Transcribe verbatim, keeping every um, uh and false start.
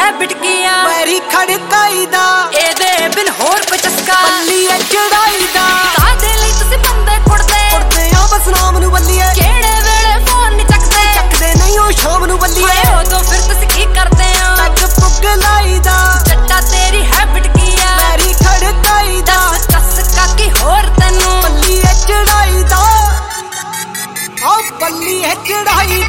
habit किया पैरी खड़काई दा एदे बिन होर कोई चस्का बल्ली है चढ़ाई दा कादे लई तुसी बंदे कुड़दे कुड़दे आ बस नाम नू बल्लीए केड़े वेले फोन नहीं चकदे चकदे नहीं ओ शाम नू बल्लीए उदों फिर तुसी की करदे हो पैग पुग लाई दा जट्टा तेरी हैबिट किया पैरी खड़काई दा चस्का की होर तैनू बल्ली है चढ़ाई दा ओ बल्ली है चढ़ाई